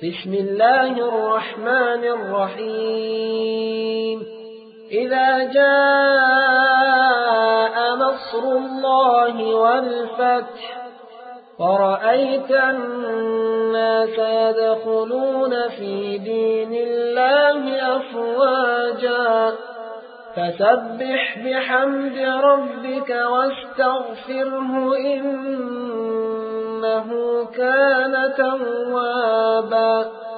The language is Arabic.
بسم الله الرحمن الرحيم إذا جاء نصر الله والفتح ورأيت الناس يدخلون في دين الله أفواجا فسبح بحمد ربك واستغفره إنه كان توابا